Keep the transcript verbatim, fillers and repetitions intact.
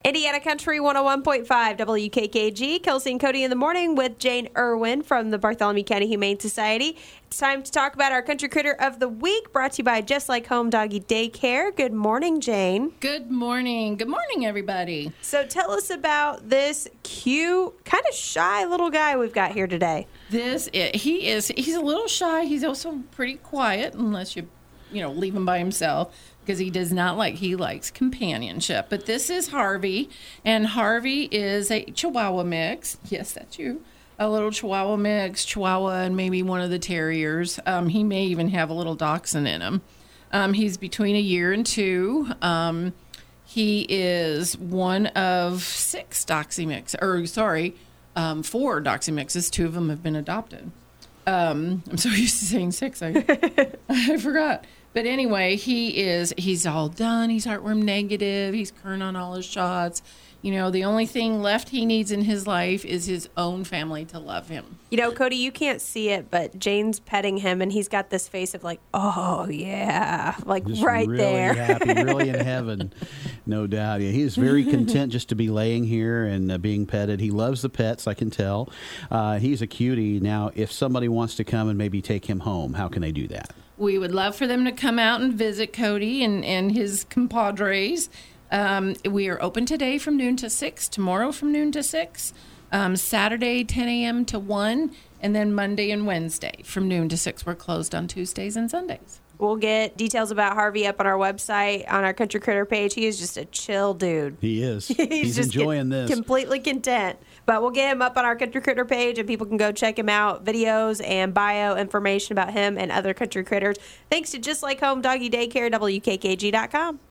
Indiana Country one oh one point five W K K G, Kelsey and Cody in the morning with Jane Irwin from the Bartholomew County Humane Society. It's time to talk about our Country Critter of the Week, brought to you by Just Like Home Doggy Daycare. Good morning, Jane. Good morning. Good morning, everybody. So tell us about this cute, kind of shy little guy we've got here today. This he is. He's a little shy. He's also pretty quiet, unless you, you know, leave him by himself. Because he does not like, he likes companionship. But this is Harvey, and Harvey is a Chihuahua mix. Yes, that's you. A little Chihuahua mix, Chihuahua, and maybe one of the terriers. Um, he may even have a little dachshund in him. Um, he's between a year and two. Um, he is one of six Doxy mix, or sorry, um, four Doxy mixes. Two of them have been adopted. Um, I'm so used to saying six, I, I forgot. But anyway, he is, he's all done. He's heartworm negative. He's current on all his shots. You know, the only thing left he needs in his life is his own family to love him. You know, Cody, you can't see it, but Jane's petting him, and he's got this face of like, oh, yeah, like just right really there. happy, really in heaven, no doubt. Yeah, he's very content just to be laying here and uh, being petted. He loves the pets, I can tell. Uh, he's a cutie. Now, if somebody wants to come and maybe take him home, how can they do that? We would love for them to come out and visit Cody and, and his compadres. Um, we are open today from noon to six, tomorrow from noon to six, um, Saturday ten a.m. to one, and then Monday and Wednesday from noon to six. We're closed on Tuesdays and Sundays. We'll get details about Harvey up on our website, on our Country Critter page. He is just a chill dude. He is. He's, He's just enjoying this. Completely content. But we'll get him up on our Country Critter page, and people can go check him out. Videos and bio information about him and other country critters. Thanks to Just Like Home Doggy Daycare, W K K G dot com.